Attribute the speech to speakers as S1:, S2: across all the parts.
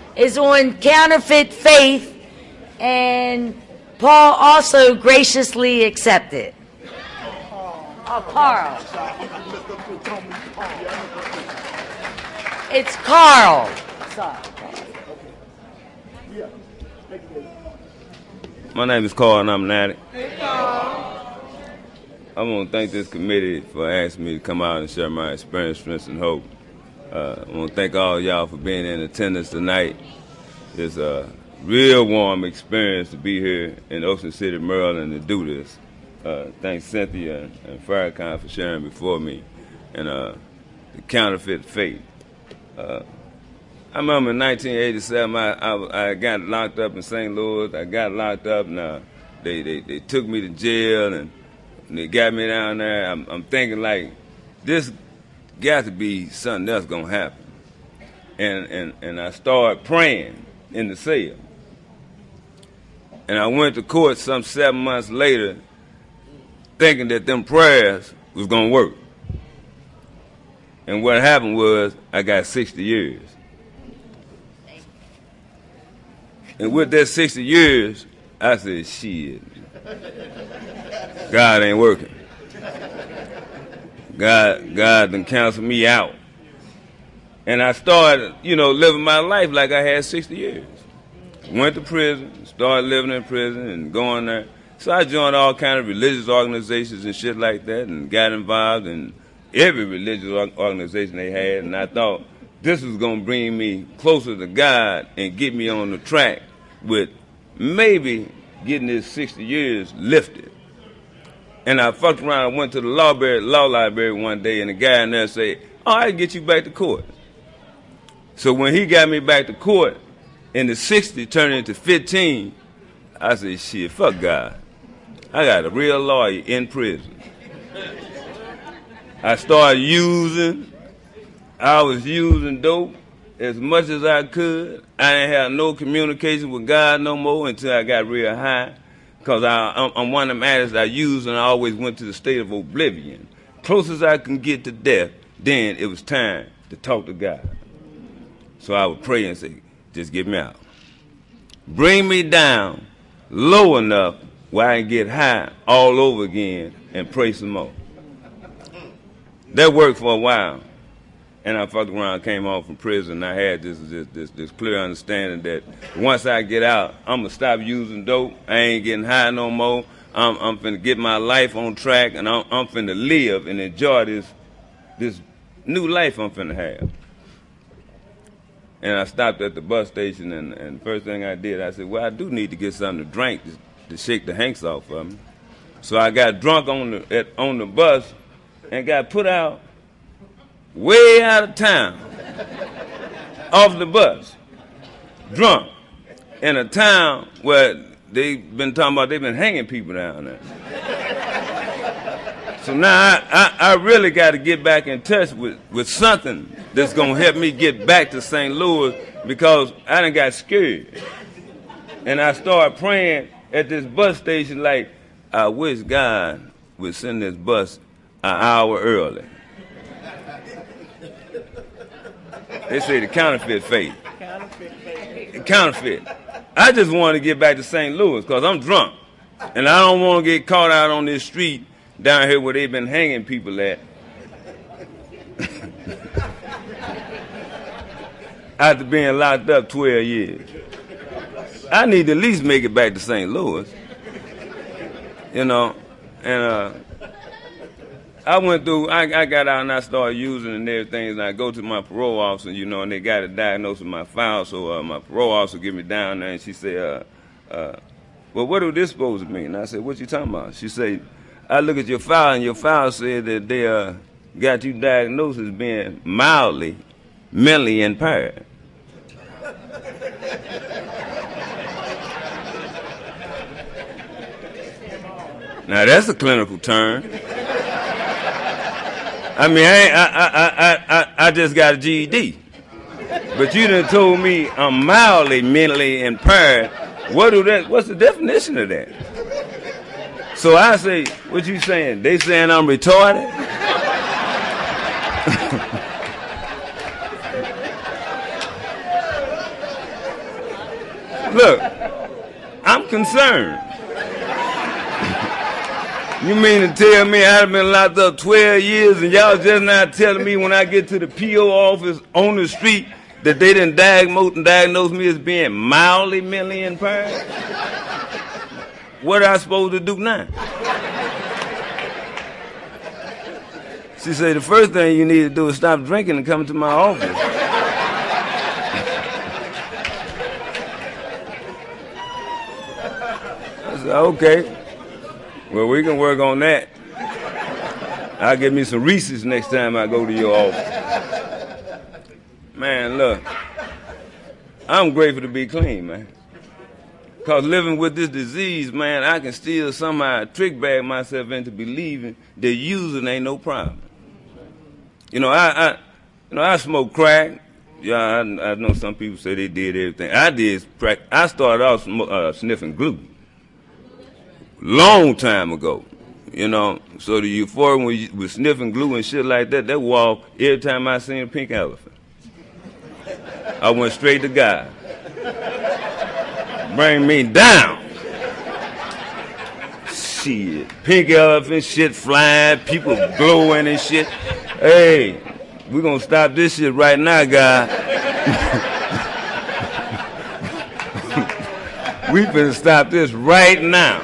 S1: is on counterfeit faith, and Paul also graciously accepted. Oh, Carl. It's Carl. Sorry.
S2: My name is Carl, and I'm an addict. I want to thank this committee for asking me to come out and share my experience, strength, and hope. I want to thank all y'all for being in attendance tonight. It's a real warm experience to be here in Ocean City, Maryland, to do this. Thanks Cynthia and Farrakhan for sharing before me, and the counterfeit faith. I remember in 1987, I got locked up in St. Louis. I got locked up, and they took me to jail, and they got me down there. I'm thinking, like, this got to be something else going to happen. And I started praying in the cell. And I went to court some 7 months later thinking that them prayers was going to work. And what happened was I got 60 years. And with that 60 years, I said, shit, God ain't working. God done canceled me out. And I started, living my life like I had 60 years. Went to prison, started living in prison and going there. So I joined all kind of religious organizations and shit like that, and got involved in every religious organization they had. And I thought this was going to bring me closer to God and get me on the track with maybe getting this 60 years lifted. And I fucked around. I went to the law library one day, and the guy in there said, "Oh, I can get you back to court." So when he got me back to court, in the 60 turned into 15, I said, shit, fuck God. I got a real lawyer in prison. I started I was using dope as much as I could. I didn't have no communication with God no more until I got real high. Because I'm one of them addicts I used, and I always went to the state of oblivion. Close as I can get to death, then it was time to talk to God. So I would pray and say, just get me out. Bring me down low enough where I can get high all over again and pray some more. That worked for a while. And I fucked around, came home from prison, and I had this clear understanding that once I get out, I'm going to stop using dope. I ain't getting high no more. I'm finna get my life on track, and I'm finna live and enjoy this new life I'm finna have. And I stopped at the bus station, and the first thing I did, I said, well, I do need to get something to drink to shake the hanks off of me. So I got drunk on the bus and got put out way out of town, off the bus, drunk, in a town where they've been talking about they've been hanging people down there. So now I really got to get back in touch with something that's going to help me get back to St. Louis, because I done got scared. And I started praying at this bus station like, I wish God would send this bus an hour early. They say the counterfeit faith. Counterfeit. I just want to get back to St. Louis because I'm drunk. And I don't want to get caught out on this street down here where they've been hanging people at. After being locked up 12 years. I need to at least make it back to St. Louis. And I went through, I got out and I started using and everything, and I go to my parole officer, and they got a diagnosis of my file, so my parole officer get me down there, and she said, well, what is this supposed to mean? And I said, what you talking about? She said, I look at your file, and your file said that they got you diagnosed as being mildly mentally impaired. Now that's a clinical term. I mean, I just got a GED. But you done told me I'm mildly mentally impaired. What's the definition of that? So I say, what you saying? They saying I'm retarded? Look, I'm concerned. You mean to tell me I've been locked up 12 years and y'all just not telling me when I get to the P.O. office on the street that they didn't diagnose me as being mildly mentally impaired? What am I supposed to do now? She said, the first thing you need to do is stop drinking and come to my office. I said, okay. Well, we can work on that. I'll get me some Reese's next time I go to your office. Man, look, I'm grateful to be clean, man. Because living with this disease, man, I can still somehow trick bag myself into believing that using ain't no problem. I smoke crack. Yeah, I know some people say they did everything. I started off sniffing glue. Long time ago, so the euphoria when you was sniffing glue and shit like that wall, every time I seen a pink elephant, I went straight to God. Bring me down. Shit, pink elephant, shit flying, people glowing and shit. Hey, we gonna stop this shit right now, God. We finna stop this right now.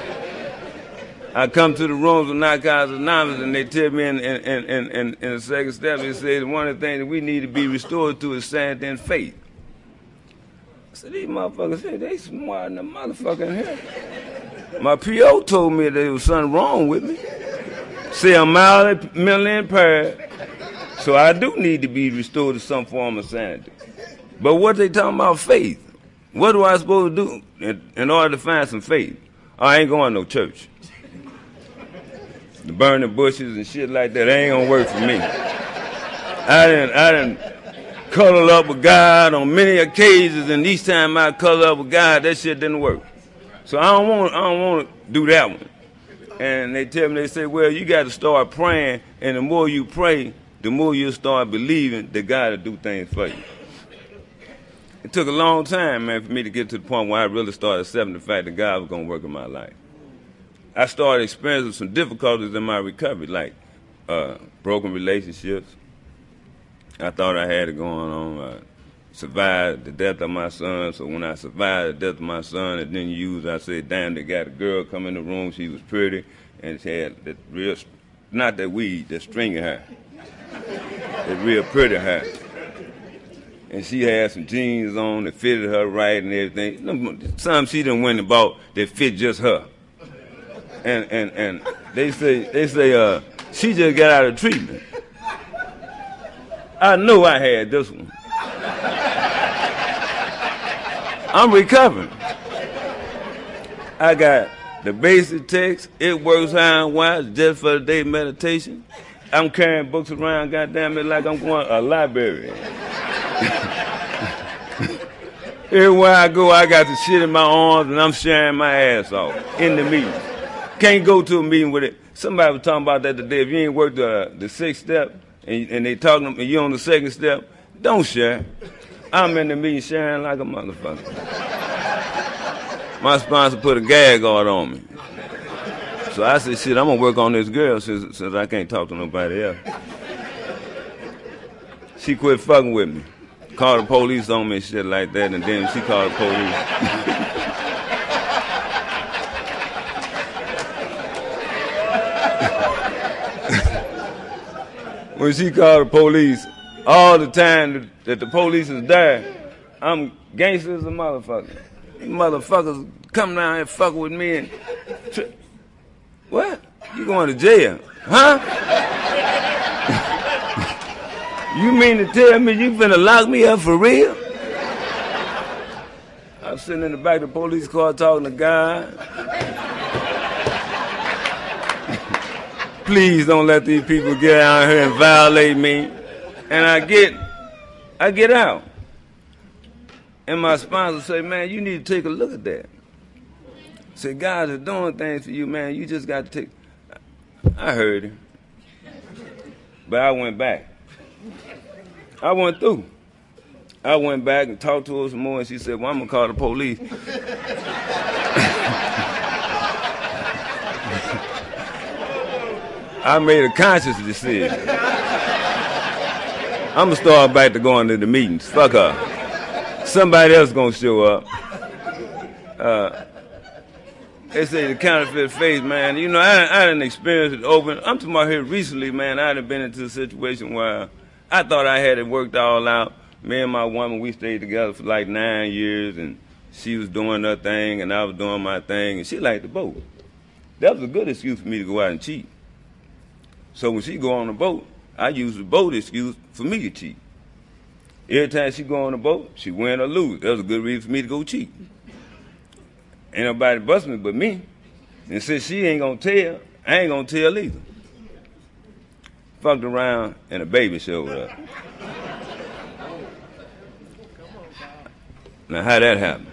S2: I come to the rooms of Narcotics Anonymous and they tell me in the second step, they say one of the things that we need to be restored to is sanity and faith. I said, these motherfuckers, they smart than a motherfucker in here. My P.O. told me there was something wrong with me. See, I'm mildly mentally impaired, so I do need to be restored to some form of sanity. But what they talking about faith? What do I supposed to do in order to find some faith? I ain't going to no church. The burning bushes and shit like that ain't gonna work for me. I done cuddled up with God on many occasions, and each time I cuddled up with God, that shit didn't work. So I don't want to do that one. And they tell me, they say, well, you got to start praying, and the more you pray, the more you start believing that God will do things for you. It took a long time, man, for me to get to the point where I really started accepting the fact that God was gonna work in my life. I started experiencing some difficulties in my recovery, like broken relationships. I thought I had it going on. Survived the death of my son, so when I survived the death of my son and then used, I said, damn, they got a girl come in the room, she was pretty, and she had that real, not that weed, that stringy hair, that real pretty hair. And she had some jeans on that fitted her right and everything. Some she done went and bought that fit just her. And they say she just got out of treatment. I know I had this one. I'm recovering. I got the basic text, it works how and why, just for the day meditation. I'm carrying books around, goddamn it, like I'm going to a library. Everywhere I go, I got the shit in my arms and I'm sharing my ass off in the meeting. Can't go to a meeting with it. Somebody was talking about that today. If you ain't worked the sixth step and they talking and you on the second step, don't share. I'm in the meeting sharing like a motherfucker. My sponsor put a gag order on me. So I said, shit, I'm gonna work on this girl since I can't talk to nobody else. She quit fucking with me. Called the police on me and shit like that, and then she called the police. When she called the police, all the time that the police is there, I'm gangster as a motherfucker. These motherfuckers come down here fucking with me and... What? You going to jail? Huh? You mean to tell me you finna lock me up for real? I was sitting in the back of the police car talking to God. Please don't let these people get out here and violate me. And I get out. And my sponsor say, man, you need to take a look at that. Say, God is doing things for you, man. You just got to take... I heard him. But I went back. I went through. I went back and talked to her some more, and she said, well, I'm going to call the police. I made a conscious decision. I'm going to start back to going to the meetings. Fuck her. Somebody else going to show up. They say the counterfeit faith, man. You know, I didn't experience it open. I'm talking about here recently, man. I done been into a situation where I thought I had it worked all out. Me and my woman, we stayed together for like 9 years, and she was doing her thing, and I was doing my thing, and she liked the boat. That was a good excuse for me to go out and cheat. So when she go on the boat, I use the boat excuse for me to cheat. Every time she go on the boat, she win or lose. That was a good reason for me to go cheat. Ain't nobody bust me but me. And since she ain't gonna tell, I ain't gonna tell either. Fucked around and a baby showed up. Now how that happened?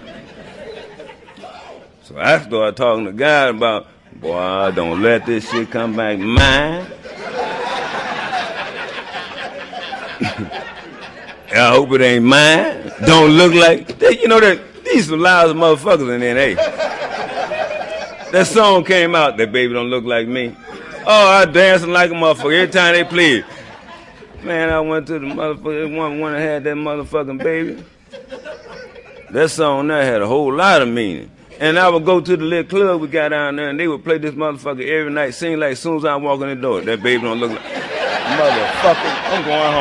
S2: So I started talking to God about, boy, don't let this shit come back mine. I hope it ain't mine. Don't look like, you know that. These some lousy motherfuckers in N.A. That song came out, That Baby Don't Look Like Me. Oh, I dancing like a motherfucker every time they played. Man, I went to the motherfucker, one that had that motherfucking baby. That song there had a whole lot of meaning. And I would go to the little club we got down there, and they would play this motherfucker every night, sing like as soon as I walk in the door, That Baby Don't Look Like motherfucker, I'm going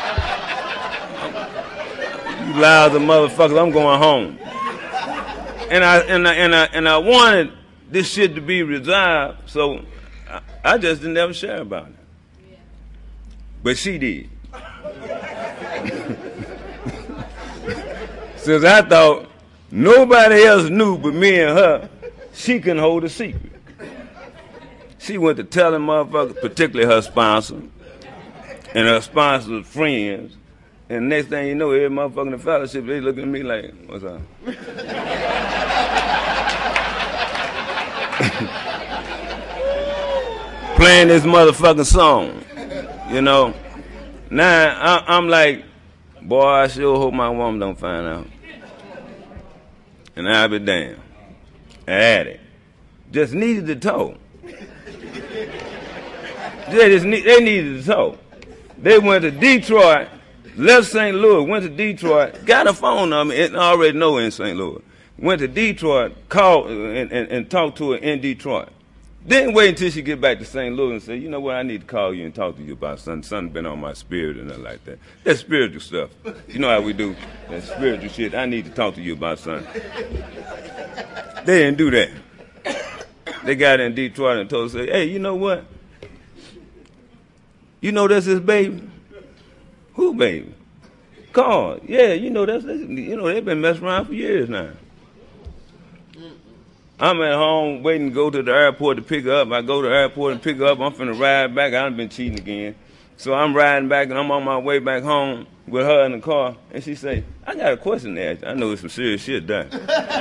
S2: home. You lousy motherfuckers, I'm going home. And I wanted this shit to be resolved, so I just didn't ever share about it. Yeah. But she did. Since I thought nobody else knew but me and her, she couldn't hold a secret. She went to telling motherfuckers, particularly her sponsor, and her sponsor's friends, and next thing you know, every motherfucker in the fellowship, they looking at me like, what's up? Playing this motherfucking song, you know. Now I'm like, boy, I sure hope my woman don't find out. And I'll be damned. I had it. Just needed to talk. They needed to talk. They went to Detroit, left St. Louis, went to Detroit, got a phone number, and already know in St. Louis. Went to Detroit, called and talked to her in Detroit. Didn't wait until she get back to St. Louis and say, you know what, I need to call you and talk to you about something. Something been on my spirit and nothing like that. That's spiritual stuff. You know how we do that spiritual shit. I need to talk to you about something. They didn't do that. They got in Detroit and told her, hey, you know what? You know that's his baby? Who baby? Carl. Yeah, you know they've been messing around for years now. I'm at home waiting to go to the airport to pick her up. I go to the airport and pick her up. I'm finna ride back. I done been cheating again. So I'm riding back and I'm on my way back home with her in the car. And she say, I got a question to ask you. I know it's some serious shit done.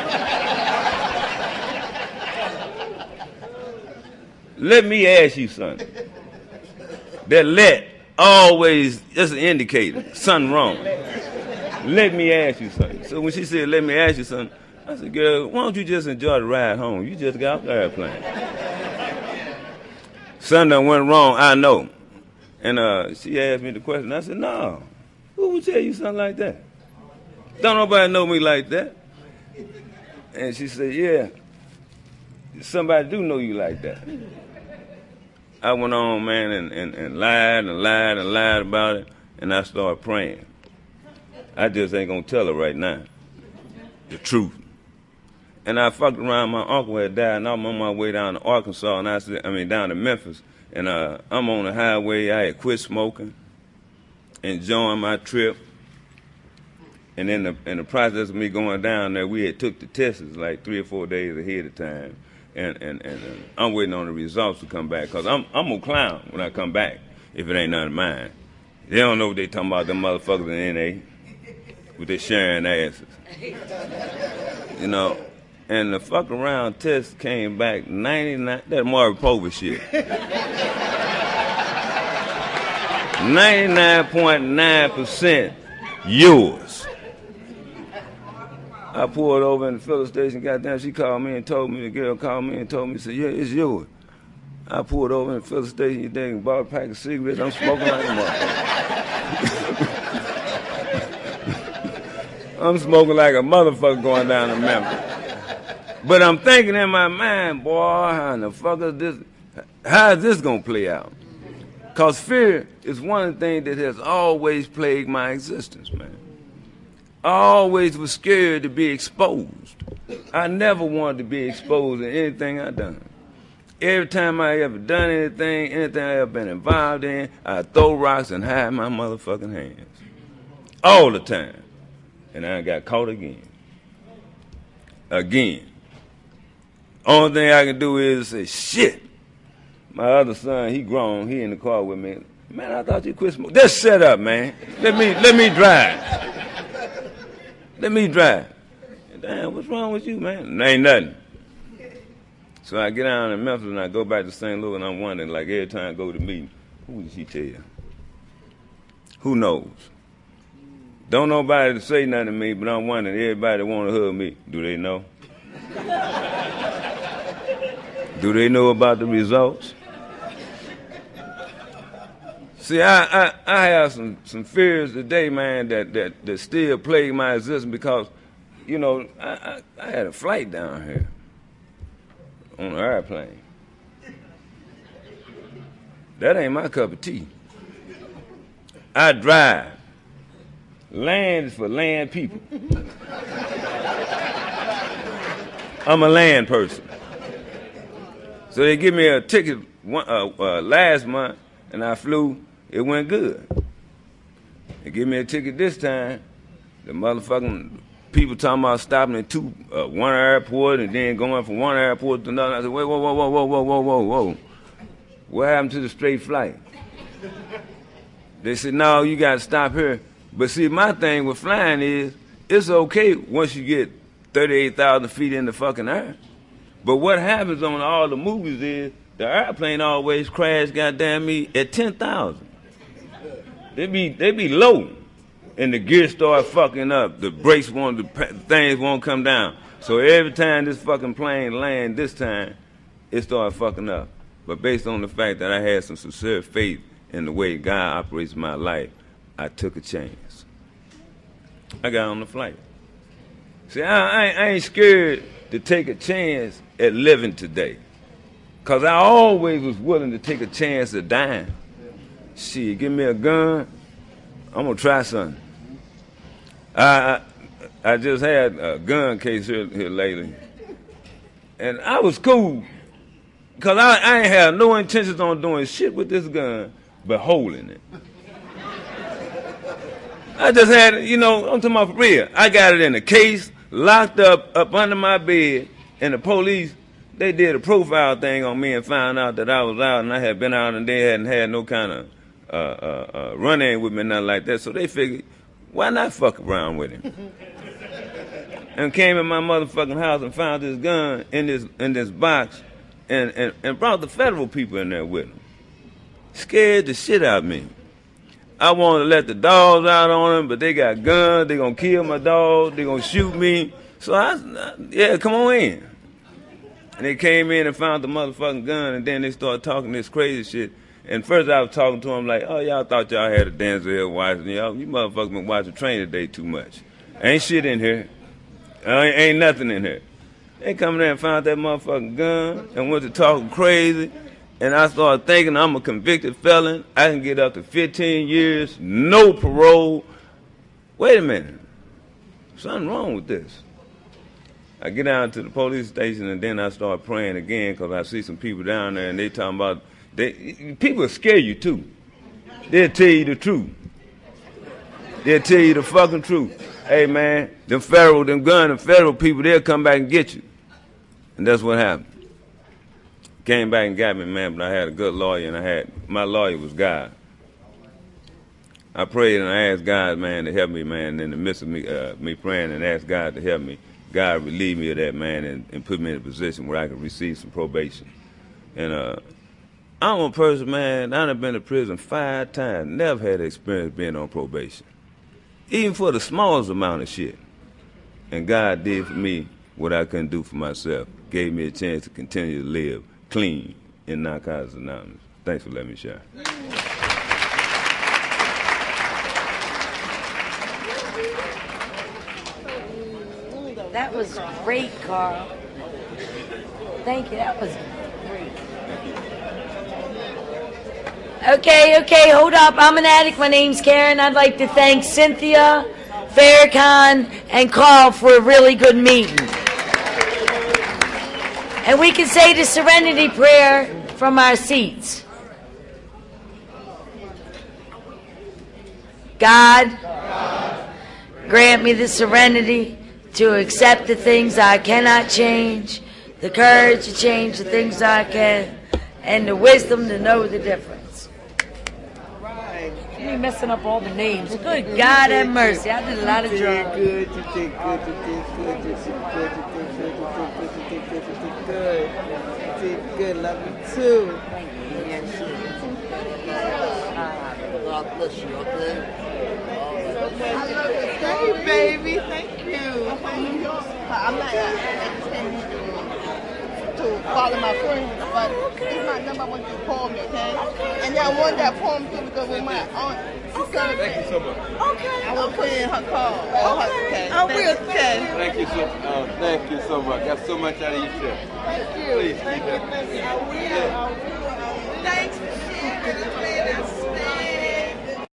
S2: Let me ask you something. That let always, that's an indicator. Something wrong. Let me ask you something. So when she said, let me ask you something, I said, girl, why don't you just enjoy the ride home? You just got off the airplane. Something that went wrong, I know. And she asked me the question. I said, no. Who would tell you something like that? Don't nobody know me like that. And she said, yeah, somebody do know you like that. I went on, man, and lied and lied and lied about it, and I started praying. I just ain't gonna tell her right now the truth. And I fucked around. My uncle had died, and I'm on my way down to Arkansas, and down to Memphis. And I'm on the highway. I had quit smoking, enjoying my trip. And in the process of me going down there, we had took the tests like 3 or 4 days ahead of time. And I'm waiting on the results to come back, because I'm gonna clown when I come back if it ain't none of mine. They don't know what they talking about, them motherfuckers in N.A. with their sharing asses. You know. And the fuck around test came back 99, that Maury Povich shit. 99.9% yours. I pulled over in the filling station, goddamn, she called me and told me, the girl called me and told me, said, yeah, it's yours. I pulled over in the filling station, you dang, bought a pack of cigarettes, I'm smoking like a motherfucker. I'm smoking like a motherfucker going down to Memphis. But I'm thinking in my mind, boy, how in the fuck is this, how is this gonna play out? Because fear is one of the things that has always plagued my existence, man. I always was scared to be exposed. I never wanted to be exposed in anything I done. Every time I ever done anything I ever been involved in, I throw rocks and hide my motherfucking hands. All the time. And I got caught again. Again. Only thing I can do is say, shit. My other son, he grown, he in the car with me. Man, I thought you quit smoking. Just shut up, man. Let me drive. Let me drive. Damn, what's wrong with you, man? Ain't nothing. So I get down in Memphis and I go back to St. Louis and I'm wondering, like every time I go to meeting, who did she tell you? Who knows? Don't nobody to say nothing to me, but I'm wondering, everybody that want to hug me, do they know? Do they know about the results? See, I have some fears today, man, that still plague my existence because, you know, I had a flight down here on an airplane. That ain't my cup of tea. I drive. Land is for land people. I'm a land person. So they give me a ticket last month, and I flew. It went good. They give me a ticket this time. The motherfucking people talking about stopping at one airport and then going from one airport to another. I said, wait, whoa. What happened to the straight flight? They said, no, you got to stop here. But see, my thing with flying is, it's okay once you get 38,000 feet in the fucking air. But what happens on all the movies is, the airplane always crash, goddamn me, at 10,000. They be low, and the gear start fucking up. The brakes things won't come down. So every time this fucking plane land this time, it started fucking up. But based on the fact that I had some sincere faith in the way God operates my life, I took a chance. I got on the flight. See, I ain't scared to take a chance at living today. Because I always was willing to take a chance at dying. Shit, give me a gun, I'm going to try something. I just had a gun case here lately. And I was cool. Because I ain't had no intentions on doing shit with this gun but holding it. I just had, you know, I'm talking about for real. I got it in a case, locked up under my bed, and the police, they did a profile thing on me and found out that I was out and I had been out and they hadn't had no kind of run-in with me, nothing like that. So they figured, why not fuck around with him? And came in my motherfucking house and found this gun in this box and brought the federal people in there with him. Scared the shit out of me. I wanted to let the dogs out on them, but they got guns. They gonna kill my dog. They gonna shoot me. So yeah, come on in. And they came in and found the motherfucking gun, and then they started talking this crazy shit. And first I was talking to them like, oh, y'all thought y'all had a Denzel Washington. Y'all, you motherfuckers been watching Training Day too much. Ain't shit in here. Ain't nothing in here. They come there and found that motherfucking gun and went to talking crazy. And I started thinking I'm a convicted felon. I can get up to 15 years, no parole. Wait a minute. Something wrong with this. I get down to the police station and then I start praying again because I see some people down there and they talking about, people scare you too. They'll tell you the truth. They'll tell you the fucking truth. Hey man, them federal people, they'll come back and get you. And that's what happened. Came back and got me, man, but I had a good lawyer, and my lawyer was God. I prayed and I asked God, man, to help me, man, in the midst of me praying and asked God to help me. God relieved me of that, man, and put me in a position where I could receive some probation. And I'm a person, man, I've been to prison 5 times, never had experience being on probation. even for the smallest amount of shit. And God did for me what I couldn't do for myself. Gave me a chance to continue to live clean in Narcotics Anonymous. Thanks for letting me share.
S1: That was great, Carl. Thank you. That was great. Okay, hold up. I'm an addict. My name's Karen. I'd like to thank Cynthia, Farrakhan, and Carl for a really good meeting. And we can say the Serenity Prayer from our seats. God, grant me the serenity to accept the things I cannot change, the courage to change the things I can, and the wisdom to know the difference. You're messing up all the names. Good God have mercy. I did a lot of drugs.
S3: You did good, you did good, you did good, you did good, you did good, you did good, you did good. You did good, love you too.
S4: God bless you, okay?
S3: Thank you, baby. Thank you.
S4: I'm not to follow my friend, but it's my number. I want you to call me, okay? And then I want that poem too because with my aunt, she celebrated.
S2: Thank you so much.
S4: Okay. I will put it in her car. Okay.
S3: I will.
S2: Thank you so much. Got so much out of your shit.
S3: Thank you.
S2: Please,
S3: Thank you. I will. Thanks.